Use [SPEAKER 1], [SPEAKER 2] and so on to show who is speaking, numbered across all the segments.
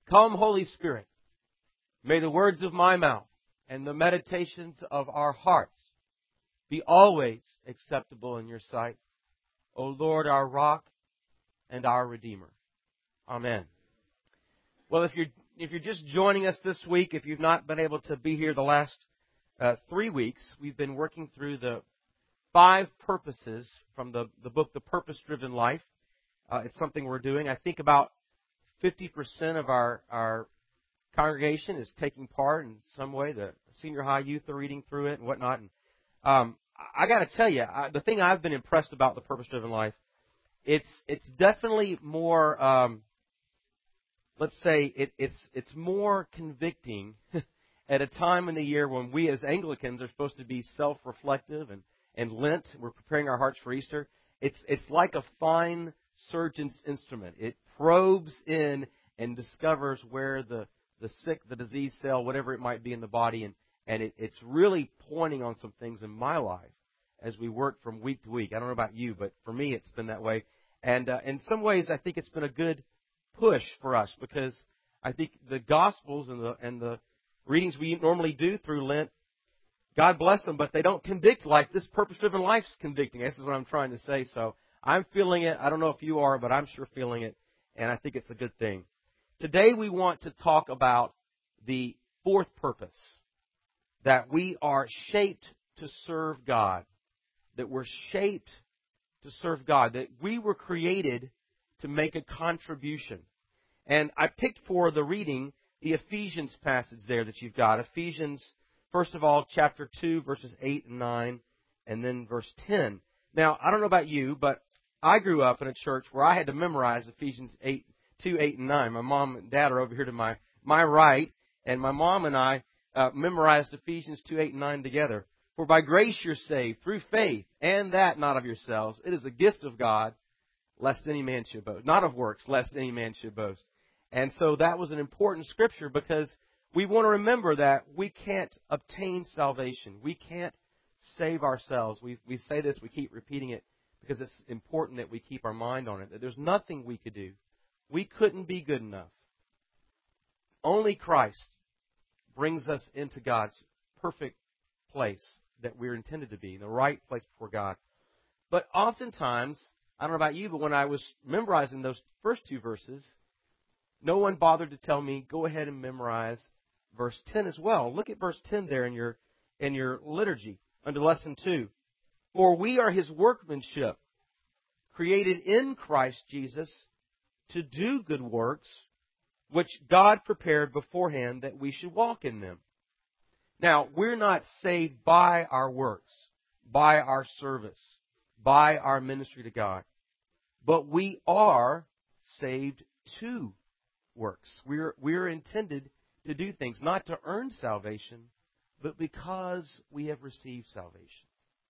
[SPEAKER 1] Come, Holy Spirit, may the words of my mouth and the meditations of our hearts be always acceptable in your sight, O Lord, our rock and our Redeemer. Amen. Well, if you're just joining us this week, if you've not been able to be here the last 3 weeks, we've been working through the 5 purposes from the book, The Purpose-Driven Life. It's something we're doing. I think about 50% of our congregation is taking part in some way. The senior high youth are reading through it and whatnot. And I got to tell you, the thing I've been impressed about The Purpose-Driven Life, it's definitely more, let's say, it's more convicting at a time in the year when we as Anglicans are supposed to be self-reflective and Lent, we're preparing our hearts for Easter. It's like a fine surgeon's instrument. It probes in and discovers where the sick, the diseased cell, whatever it might be in the body, and it's really pointing on some things in my life as we work from week to week. I don't know about you, but for me it's been that way. And in some ways I think it's been a good push for us because I think the Gospels and the readings we normally do through Lent, God bless them, but they don't convict like this Purpose-Driven Life's convicting. This is what I'm trying to say. So I'm feeling it. I don't know if you are, but I'm sure feeling it, and I think it's a good thing. Today we want to talk about the 4th purpose, that we are shaped to serve God, that we're shaped to serve God, that we were created to make a contribution. And I picked for the reading the Ephesians passage there that you've got. Ephesians, first of all, chapter 2, verses 8 and 9, and then verse 10. Now, I don't know about you, but I grew up in a church where I had to memorize Ephesians 2, 8, and 9. My mom and dad are over here to my right, and my mom and I memorized Ephesians 2, 8, and 9 together. For by grace you're saved, through faith, and that not of yourselves. It is a gift of God, lest any man should boast. Not of works, lest any man should boast. And so that was an important scripture because we want to remember that we can't obtain salvation. We can't save ourselves. We say this, we keep repeating it because it's important that we keep our mind on it, that there's nothing we could do. We couldn't be good enough. Only Christ brings us into God's perfect place that we're intended to be, the right place before God. But oftentimes, I don't know about you, but when I was memorizing those first 2 verses, no one bothered to tell me, go ahead and memorize verse 10 as well. Look at verse 10 there in your liturgy under lesson 2. For we are His workmanship, created in Christ Jesus to do good works, which God prepared beforehand that we should walk in them. Now, we're not saved by our works, by our service, by our ministry to God, but we are saved to works. We're intended to do things, not to earn salvation, but because we have received salvation.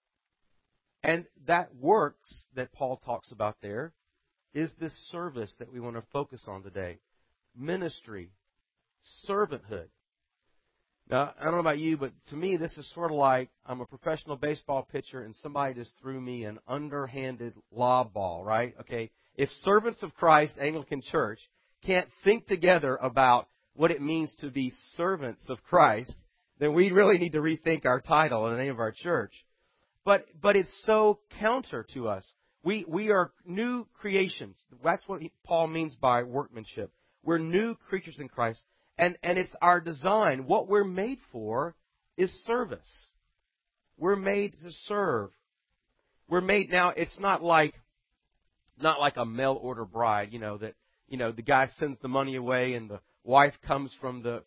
[SPEAKER 1] And that works that Paul talks about there is this service that we want to focus on today. Ministry, servanthood. Now, I don't know about you, but to me this is sort of like I'm a professional baseball pitcher and somebody just threw me an underhanded lob ball, right? Okay, if servants of Christ, Anglican Church, can't think together about what it means to be servants of Christ, then we really need to rethink our title and the name of our church. But it's so counter to us. We are new creations. That's what Paul means by workmanship. We're new creatures in Christ. And it's our design. What we're made for is service. We're made to serve. We're made now. It's not like a mail order bride. That the guy sends the money away and the wife comes from the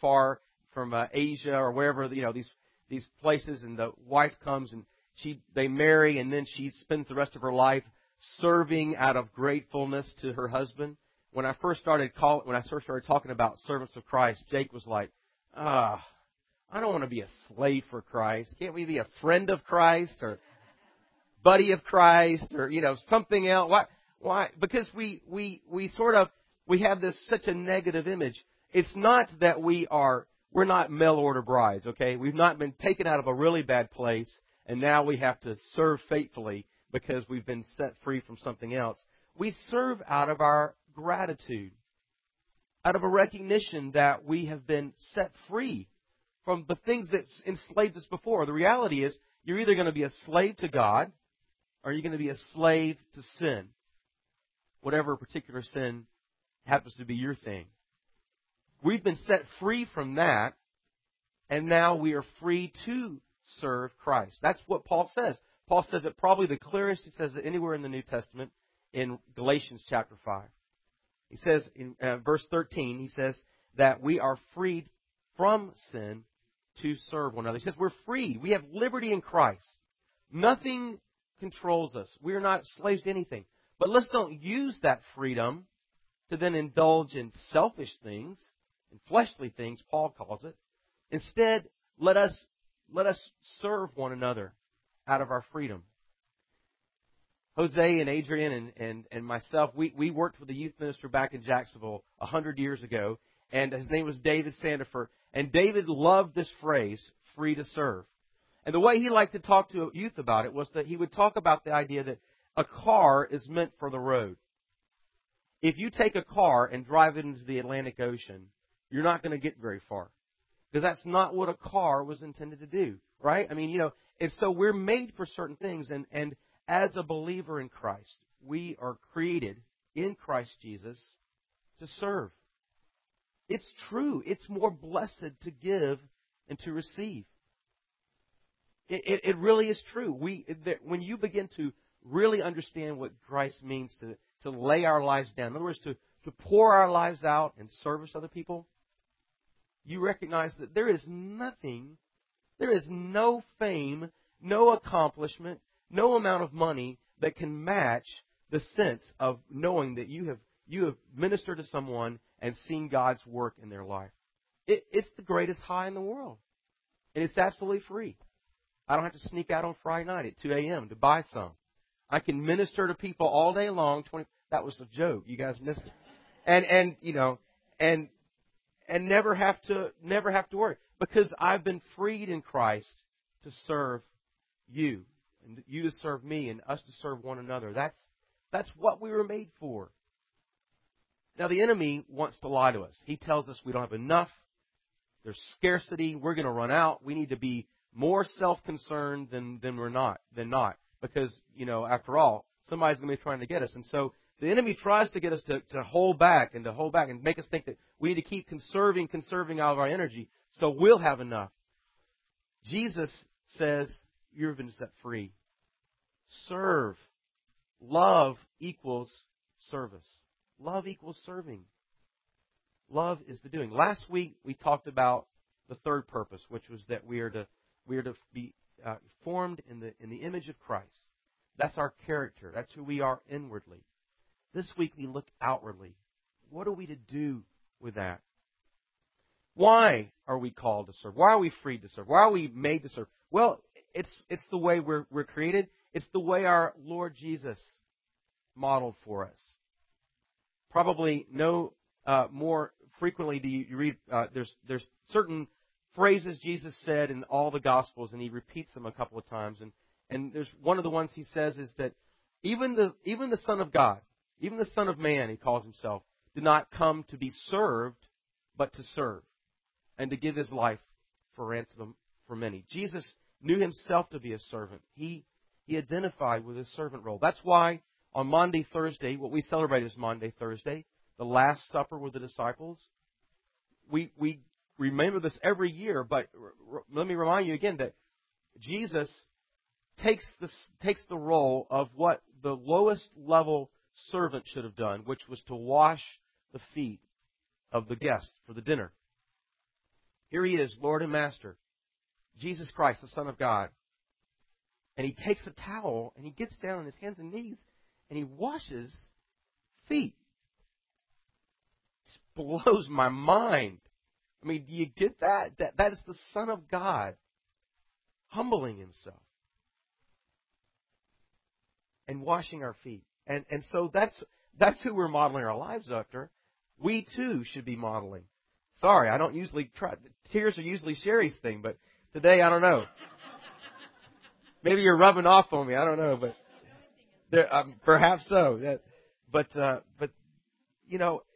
[SPEAKER 1] Asia or wherever these places, and the wife comes and they marry, and then she spends the rest of her life serving out of gratefulness to her husband. When I first started talking about servants of Christ, Jake was like, I don't want to be a slave for Christ. Can't we be a friend of Christ or buddy of Christ or, something else? Why? Because we have such a negative image. It's not that we're not mail order brides, okay? We've not been taken out of a really bad place and now we have to serve faithfully because we've been set free from something else. We serve out of our gratitude. out of a recognition that we have been set free from the things that enslaved us before. The reality is you're either going to be a slave to God or you're going to be a slave to sin, whatever particular sin happens to be your thing. We've been set free from that, and now we are free to serve Christ. That's what Paul says. Paul says it probably the clearest he says it anywhere in the New Testament in Galatians chapter 5. He says in verse 13, he says that we are freed from sin to serve one another. He says we're freed. We have liberty in Christ. Nothing controls us. We are not slaves to anything. But let's don't use that freedom to then indulge in selfish things, in fleshly things, Paul calls it. Instead, let us serve one another out of our freedom. Jose and Adrian and myself, we worked with a youth minister back in Jacksonville 100 years ago, and his name was David Sandifer. And David loved this phrase, free to serve. And the way he liked to talk to youth about it was that he would talk about the idea that a car is meant for the road. If you take a car and drive it into the Atlantic Ocean, you're not going to get very far. Because that's not what a car was intended to do, right? I mean, and so we're made for certain things, and as a believer in Christ, we are created in Christ Jesus to serve. It's true. It's more blessed to give and to receive. It really is true. When you begin to really understand what Christ means to lay our lives down, in other words, to pour our lives out in service to other people, you recognize that there is nothing, there is no fame, no accomplishment, no amount of money that can match the sense of knowing that you have ministered to someone and seen God's work in their life. It's the greatest high in the world. And it's absolutely free. I don't have to sneak out on Friday night at 2 a.m. to buy some. I can minister to people all day long. That was a joke. You guys missed it. And never have to worry, because I've been freed in Christ to serve you, and you to serve me, and us to serve one another. That's what we were made for. Now the enemy wants to lie to us. He tells us we don't have enough. There's scarcity. We're going to run out. We need to be more self-concerned than not. Because, after all, somebody's going to be trying to get us. And so the enemy tries to get us to hold back and make us think that we need to keep conserving out of our energy so we'll have enough. Jesus says you've been set free. Serve. Love equals service. Love equals serving. Love is the doing. Last week we talked about the third purpose, which was that we are to be formed in the image of Christ. That's our character. That's who we are inwardly. This week we look outwardly. What are we to do with that? Why are we called to serve? Why are we freed to serve? Why are we made to serve? Well, it's the way we're created. It's the way our Lord Jesus modeled for us. Probably no more frequently do you read. There's certain phrases Jesus said in all the Gospels, and he repeats them a couple of times. And there's one of the ones he says is that even the Son of God, even the Son of Man, he calls himself, did not come to be served, but to serve, and to give his life for ransom for many. Jesus knew himself to be a servant. He identified with his servant role. That's why on Maundy Thursday, what we celebrate is Maundy Thursday, the Last Supper with the disciples. We remember this every year, but let me remind you again that Jesus takes the role of what the lowest level servant should have done, which was to wash the feet of the guest for the dinner. Here he is, Lord and Master, Jesus Christ, the Son of God. And he takes a towel and he gets down on his hands and knees and he washes feet. It blows my mind. I mean, do you get that? That is the Son of God humbling himself and washing our feet. And so that's who we're modeling our lives after. We too should be modeling. Sorry, I don't usually try. Tears are usually Sherry's thing, but today I don't know. Maybe you're rubbing off on me. I don't know, but perhaps so. But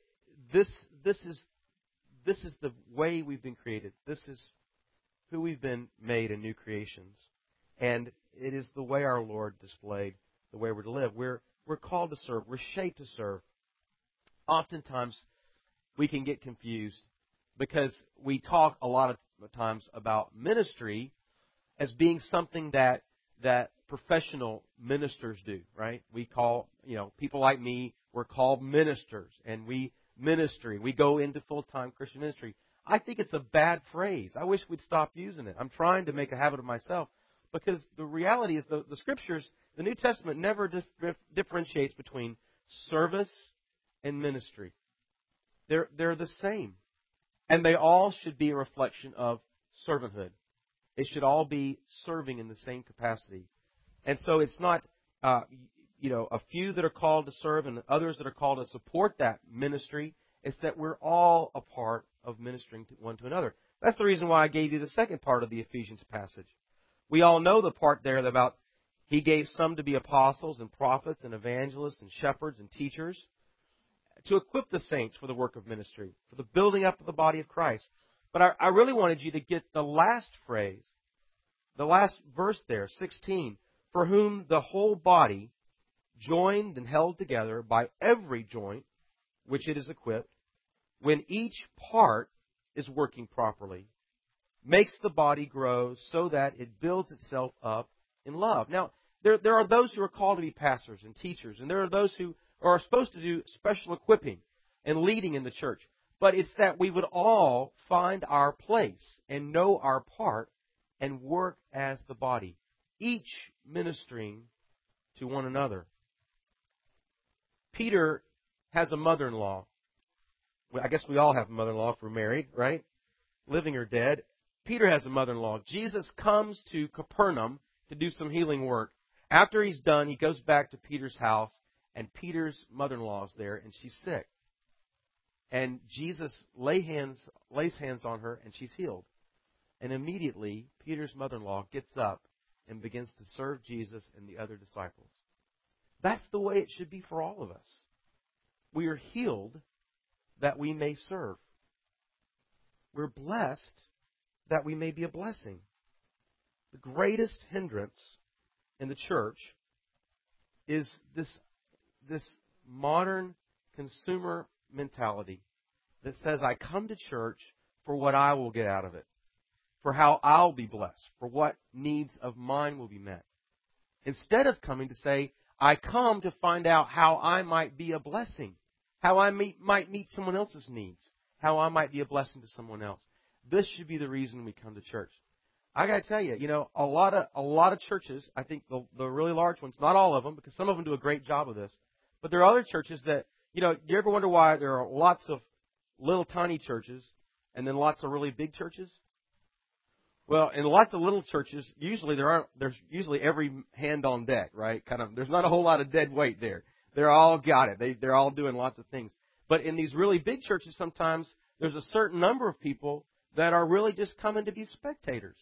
[SPEAKER 1] this is the way we've been created. This is who we've been made in new creations. And it is the way our Lord displayed the way we're to live. We're called to serve. We're shaped to serve. Oftentimes, we can get confused because we talk a lot of times about ministry as being something that professional ministers do, right? We call, people like me, we're called ministers, and we go into full-time Christian ministry. I think it's a bad phrase. I wish we'd stop using it. I'm trying to make a habit of myself because the reality is the Scriptures, the New Testament never differentiates between service and ministry. They're the same. And they all should be a reflection of servanthood. It should all be serving in the same capacity. And so it's not, a few that are called to serve and others that are called to support that ministry. It's that we're all a part of ministering to one to another. That's the reason why I gave you the second part of the Ephesians passage. We all know the part there about He gave some to be apostles and prophets and evangelists and shepherds and teachers to equip the saints for the work of ministry, for the building up of the body of Christ. But I really wanted you to get the last phrase, the last verse there, 16, for whom the whole body, joined and held together by every joint which it is equipped, when each part is working properly, makes the body grow so that it builds itself up in love. Now, there are those who are called to be pastors and teachers, and there are those who are supposed to do special equipping and leading in the church. But it's that we would all find our place and know our part and work as the body, each ministering to one another. Peter has a mother-in-law. Well, I guess we all have a mother-in-law if we're married, right? Living or dead. Peter has a mother-in-law. Jesus comes to Capernaum to do some healing work. After he's done, he goes back to Peter's house, and Peter's mother-in-law is there, and she's sick. And Jesus lays hands on her, and she's healed. And immediately, Peter's mother-in-law gets up and begins to serve Jesus and the other disciples. That's the way it should be for all of us. We are healed that we may serve. We're blessed that we may be a blessing. The greatest hindrance in the church is this modern consumer mentality that says, I come to church for what I will get out of it, for how I'll be blessed, for what needs of mine will be met. Instead of coming to say, I come to find out how I might be a blessing, how I might meet someone else's needs, how I might be a blessing to someone else. This should be the reason we come to church. I got to tell you, a lot of churches, I think the really large ones, not all of them, because some of them do a great job of this, but there are other churches that, do you ever wonder why there are lots of little tiny churches and then lots of really big churches? Well, in lots of little churches, usually there's usually every hand on deck, right? There's not a whole lot of dead weight there. They're all got it. They're all doing lots of things. But in these really big churches, sometimes there's a certain number of people that are really just coming to be spectators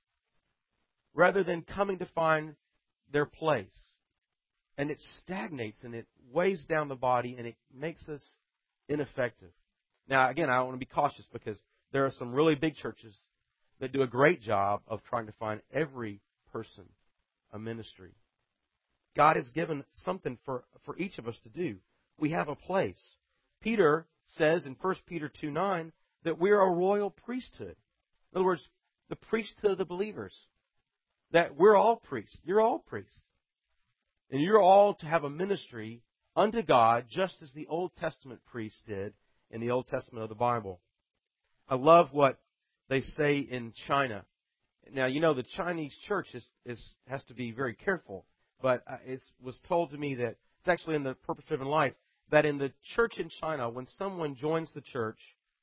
[SPEAKER 1] rather than coming to find their place. And it stagnates and it weighs down the body and it makes us ineffective. Now, again, I want to be cautious because there are some really big churches that do a great job of trying to find every person a ministry. God has given something for each of us to do. We have a place. Peter says in 1 Peter 2:9 that we're a royal priesthood. In other words, the priesthood of the believers. That we're all priests. You're all priests. And you're all to have a ministry unto God just as the Old Testament priests did in the Old Testament of the Bible. I love what they say in China. Now, the Chinese church has to be very careful. But it was told to me that it's actually in the Purpose Driven Life that in the church in China, when someone joins the church,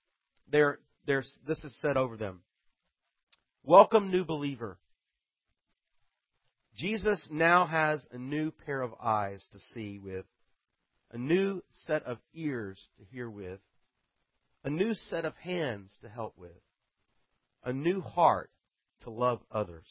[SPEAKER 1] this is said over them. Welcome, new believer. Jesus now has a new pair of eyes to see with, a new set of ears to hear with, a new set of hands to help with, a new heart to love others.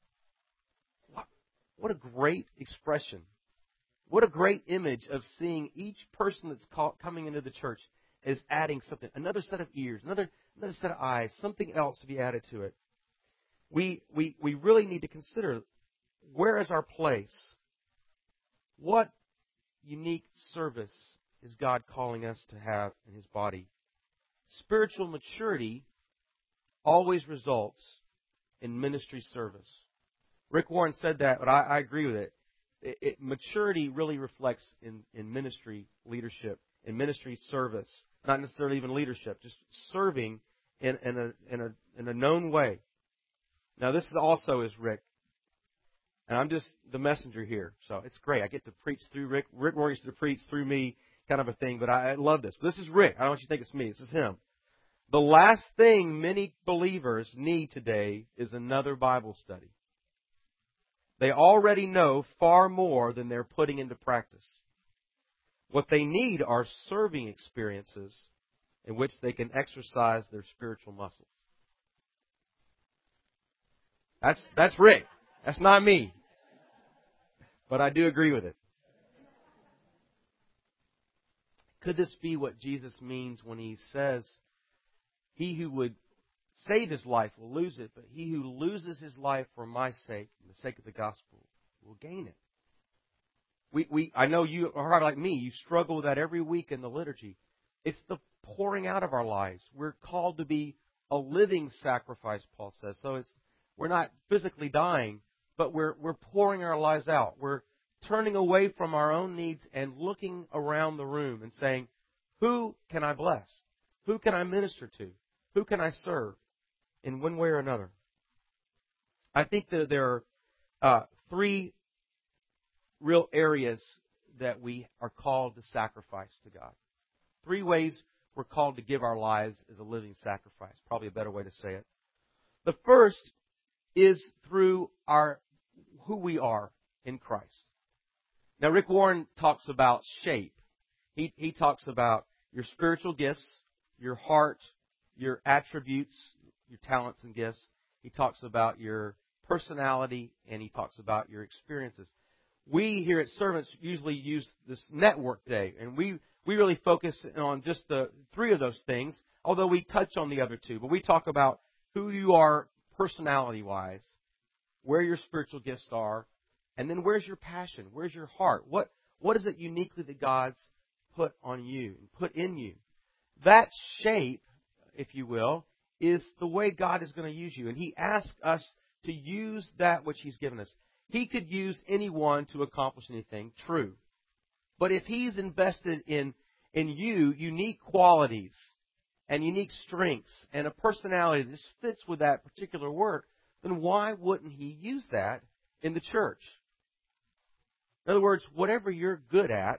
[SPEAKER 1] What a great expression. What a great image of seeing each person that's coming into the church is adding something, another set of ears, another set of eyes, something else to be added to it. We really need to consider, where is our place? What unique service is God calling us to have in His body? Spiritual maturity always results in ministry service. Rick Warren said that, but I agree with it. Maturity really reflects in ministry leadership, in ministry service, not necessarily even leadership, just serving in a known way. Now, this is also is Rick, and I'm just the messenger here, so it's great. I get to preach through Rick. Rick Warren used to preach through me, kind of a thing, but I love this. But this is Rick. I don't want you to think it's me. This is him. The last thing many believers need today is another Bible study. They already know far more than they're putting into practice. What they need are serving experiences in which they can exercise their spiritual muscles. That's Rick. That's not me. But I do agree with it. Could this be what Jesus means when He says, he who would save his life will lose it, but he who loses his life for my sake and the sake of the gospel will gain it? I know you are like me. You struggle with that every week in the liturgy. It's the pouring out of our lives. We're called to be a living sacrifice, Paul says. So we're not physically dying, but we're pouring our lives out. We're turning away from our own needs and looking around the room and saying, who can I bless? Who can I minister to? Who can I serve in one way or another? I think that there are three real areas that we are called to sacrifice to God. Three ways we're called to give our lives as a living sacrifice. Probably a better way to say it. The first is through who we are in Christ. Now, Rick Warren talks about shape. He talks about your spiritual gifts, your heart, your attributes, your talents and gifts. He talks about your personality, and he talks about your experiences. We here at Servants usually use this network day, and we really focus on just the three of those things, although we touch on the other two. But we talk about who you are personality-wise, where your spiritual gifts are, and then where's your passion? Where's your heart? What is it uniquely that God's put on you and put in you? That shape, if you will, is the way God is going to use you. And He asks us to use that which He's given us. He could use anyone to accomplish anything, true. But if He's invested in you unique qualities and unique strengths and a personality that just fits with that particular work, then why wouldn't He use that in the church? In other words, whatever you're good at,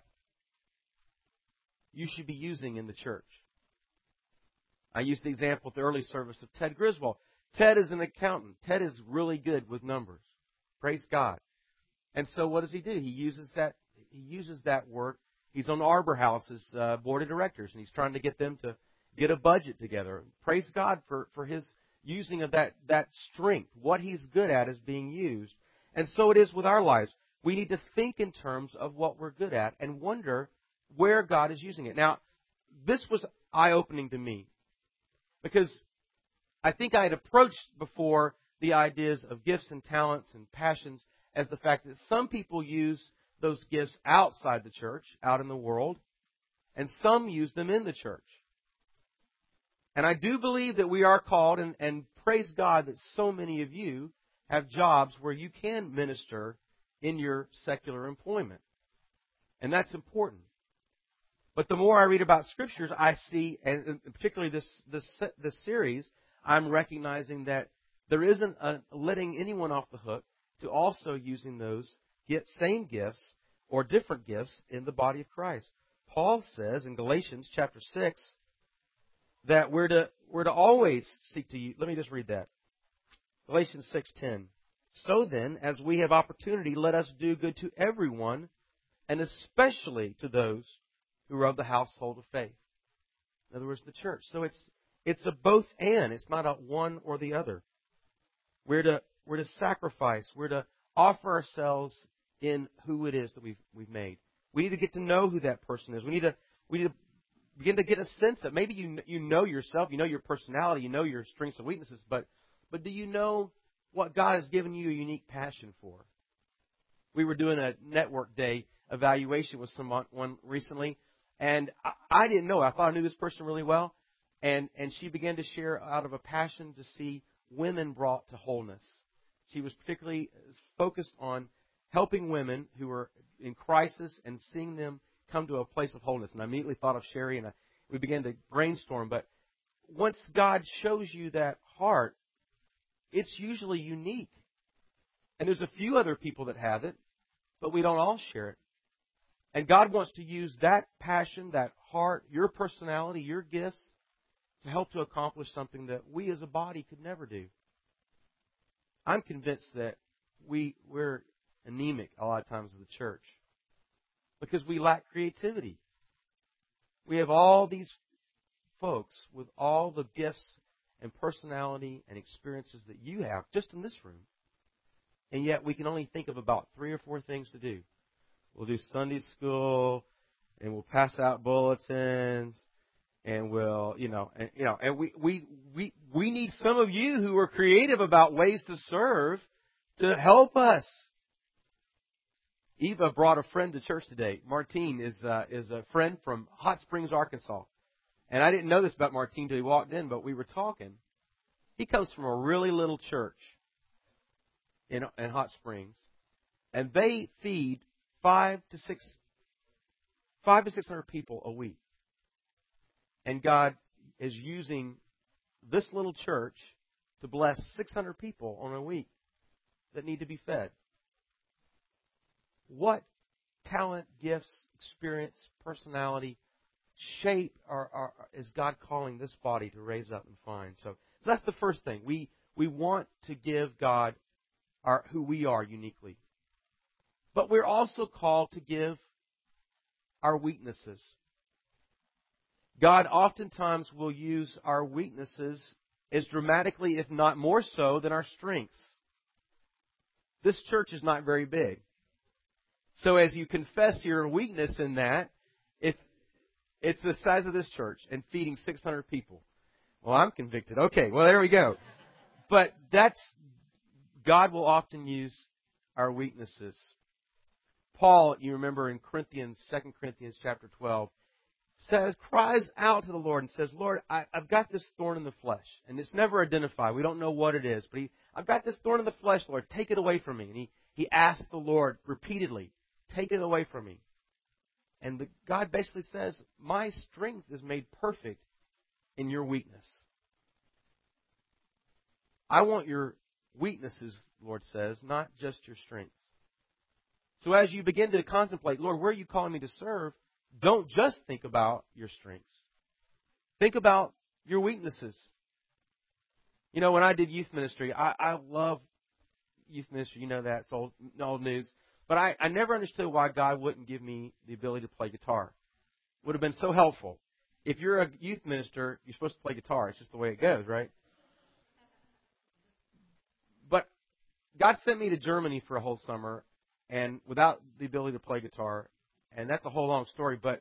[SPEAKER 1] you should be using in the church. I used the example at the early service of Ted Griswold. Ted is an accountant. Ted is really good with numbers. Praise God. And so what does he do? He uses that work. He's on Arbor House's board of directors, and he's trying to get them to get a budget together. Praise God for his using of that strength. What he's good at is being used. And so it is with our lives. We need to think in terms of what we're good at and wonder where God is using it. Now, this was eye-opening to me, because I think I had approached before the ideas of gifts and talents and passions as the fact that some people use those gifts outside the church, out in the world, and some use them in the church. And I do believe that we are called, and praise God that so many of you have jobs where you can minister in your secular employment. And that's important. But the more I read about Scriptures, I see, and particularly this series, I'm recognizing that there isn't letting anyone off the hook to also using those same gifts or different gifts in the body of Christ. Paul says in Galatians chapter 6 that we're to always seek to use. Let me just read that. Galatians 6:10. So then, as we have opportunity, let us do good to everyone, and especially to those who are of the household of faith. In other words, the church. So it's a both and. It's not a one or the other. We're to sacrifice. We're to offer ourselves in who it is that we've made. We need to get to know who that person is. We need to begin to get a sense of, maybe you know yourself, you know your personality, you know your strengths and weaknesses, but do you know what God has given you a unique passion for? We were doing a network day evaluation with someone recently, and I didn't know. I thought I knew this person really well, and she began to share out of a passion to see women brought to wholeness. She was particularly focused on helping women who were in crisis and seeing them come to a place of wholeness. And I immediately thought of Sherry, and we began to brainstorm. But once God shows you that heart, it's usually unique. And there's a few other people that have it, but we don't all share it. And God wants to use that passion, that heart, your personality, your gifts, to help to accomplish something that we as a body could never do. I'm convinced that we're anemic a lot of times as a church because we lack creativity. We have all these folks with all the gifts and personality and experiences that you have just in this room. And yet we can only think of about 3 or 4 things to do. We'll do Sunday school, and we'll pass out bulletins, and we'll, and we need some of you who are creative about ways to serve to help us. Eva brought a friend to church today. Martine is a friend from Hot Springs, Arkansas. And I didn't know this about Martine until he walked in, but we were talking. He comes from a really little church in Hot Springs, and they feed 500 to 600 people a week. And God is using this little church to bless 600 people on a week that need to be fed. What talent, gifts, experience, personality, shape is God calling this body to raise up and find? So that's the first thing. We want to give God who we are uniquely. But we're also called to give our weaknesses. God oftentimes will use our weaknesses as dramatically, if not more so, than our strengths. This church is not very big. So as you confess your weakness in that, it's the size of this church and feeding 600 people. Well, I'm convicted. Okay, well, there we go. But God will often use our weaknesses. Paul, you remember in 2 Corinthians chapter 12, cries out to the Lord and says, Lord, I've got this thorn in the flesh. And it's never identified. We don't know what it is. But I've got this thorn in the flesh, Lord. Take it away from me. And he asked the Lord repeatedly, take it away from me. And God basically says, my strength is made perfect in your weakness. I want your weaknesses, the Lord says, not just your strengths. So as you begin to contemplate, Lord, where are you calling me to serve? Don't just think about your strengths. Think about your weaknesses. You know, when I did youth ministry, I love youth ministry. You know that. It's old news. But I never understood why God wouldn't give me the ability to play guitar. It would have been so helpful. If you're a youth minister, you're supposed to play guitar. It's just the way it goes, right? But God sent me to Germany for a whole summer, and without the ability to play guitar, and that's a whole long story, but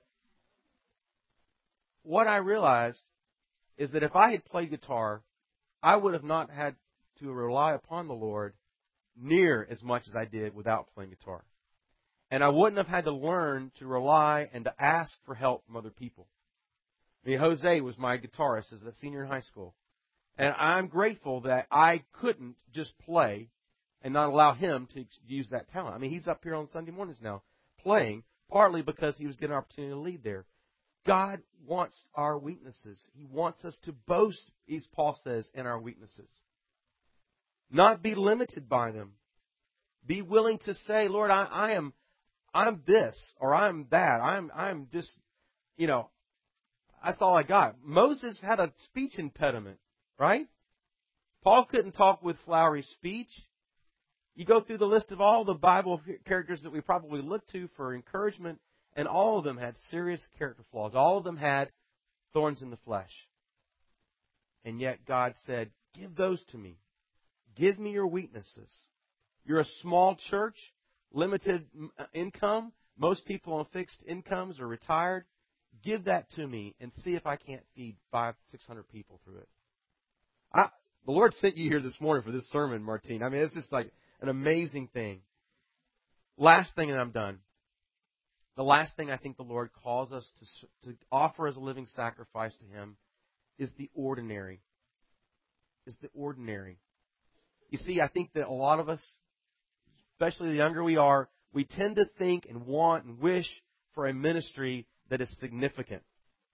[SPEAKER 1] what I realized is that if I had played guitar, I would have not had to rely upon the Lord near as much as I did without playing guitar. And I wouldn't have had to learn to rely and to ask for help from other people. I mean, Jose was my guitarist as a senior in high school. And I'm grateful that I couldn't just play and not allow him to use that talent. I mean, he's up here on Sunday mornings now playing, partly because he was getting an opportunity to lead there. God wants our weaknesses. He wants us to boast, as Paul says, in our weaknesses. Not be limited by them. Be willing to say, Lord, I'm this, or I'm that. I'm just, that's all I got. Moses had a speech impediment, right? Paul couldn't talk with flowery speech. You go through the list of all the Bible characters that we probably look to for encouragement, and all of them had serious character flaws. All of them had thorns in the flesh. And yet God said, give those to me. Give me your weaknesses. You're a small church, limited income. Most people on fixed incomes are retired. give that to me and see if I can't feed 500-600 people through it. The Lord sent you here this morning for this sermon, Martine. I mean, it's just like an amazing thing. Last thing, and I'm done. The last thing I think the Lord calls us to offer as a living sacrifice to Him is the ordinary. Is the ordinary. You see, I think that a lot of us, especially the younger we are, we tend to think and want and wish for a ministry that is significant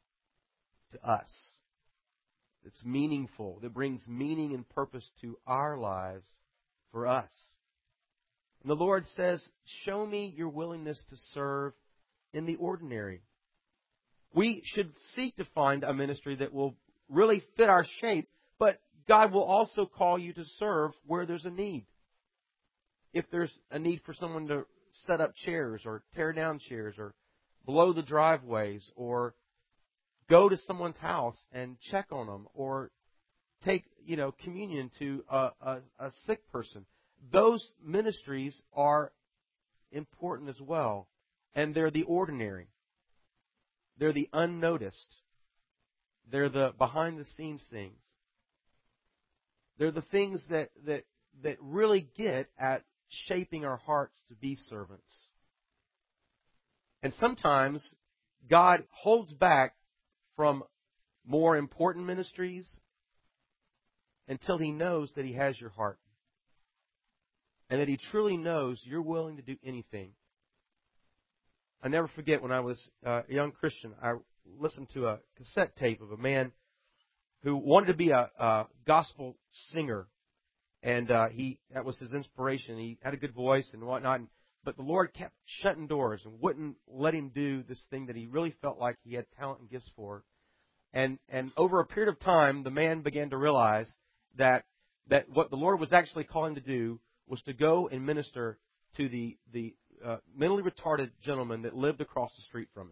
[SPEAKER 1] to us. It's meaningful, that brings meaning and purpose to our lives for us. And the Lord says, show me your willingness to serve in the ordinary. We should seek to find a ministry that will really fit our shape, but God will also call you to serve where there's a need. If there's a need for someone to set up chairs or tear down chairs or blow the driveways or go to someone's house and check on them or take, communion to a sick person. Those ministries are important as well. And they're the ordinary. They're the unnoticed. They're the behind-the-scenes things. They're the things that really get at shaping our hearts to be servants. And sometimes God holds back from more important ministries until He knows that He has your heart. And that He truly knows you're willing to do anything. I never forget when I was a young Christian, I listened to a cassette tape of a man who wanted to be a gospel singer. And that was his inspiration. He had a good voice and whatnot. But the Lord kept shutting doors and wouldn't let him do this thing that he really felt like he had talent and gifts for. And over a period of time, the man began to realize that what the Lord was actually calling to do was to go and minister to the mentally retarded gentleman that lived across the street from him.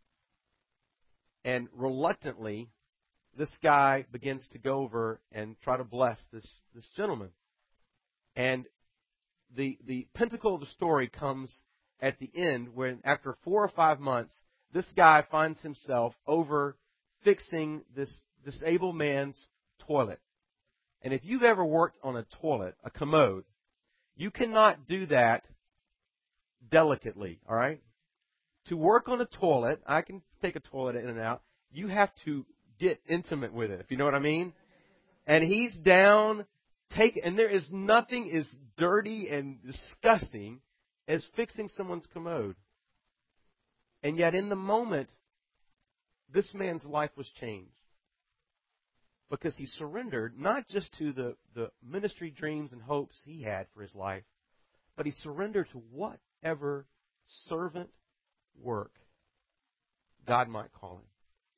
[SPEAKER 1] And reluctantly, this guy begins to go over and try to bless this gentleman. And the pinnacle of the story comes at the end when, after 4 or 5 months, this guy finds himself over fixing this disabled man's toilet. And if you've ever worked on a toilet, a commode, you cannot do that delicately, all right? To work on a toilet, I can take a toilet in and out. You have to get intimate with it, if you know what I mean. And he's down, and there is nothing as dirty and disgusting as fixing someone's commode. And yet in the moment, this man's life was changed. Because he surrendered not just to the ministry dreams and hopes he had for his life, but he surrendered to whatever servant work God might call him.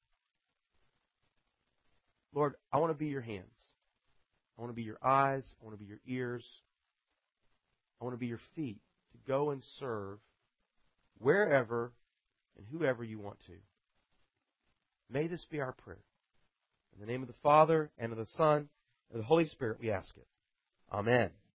[SPEAKER 1] Lord, I want to be your hands. I want to be your eyes. I want to be your ears. I want to be your feet to go and serve wherever and whoever you want to. May this be our prayer. In the name of the Father, and of the Son, and of the Holy Spirit, we ask it. Amen.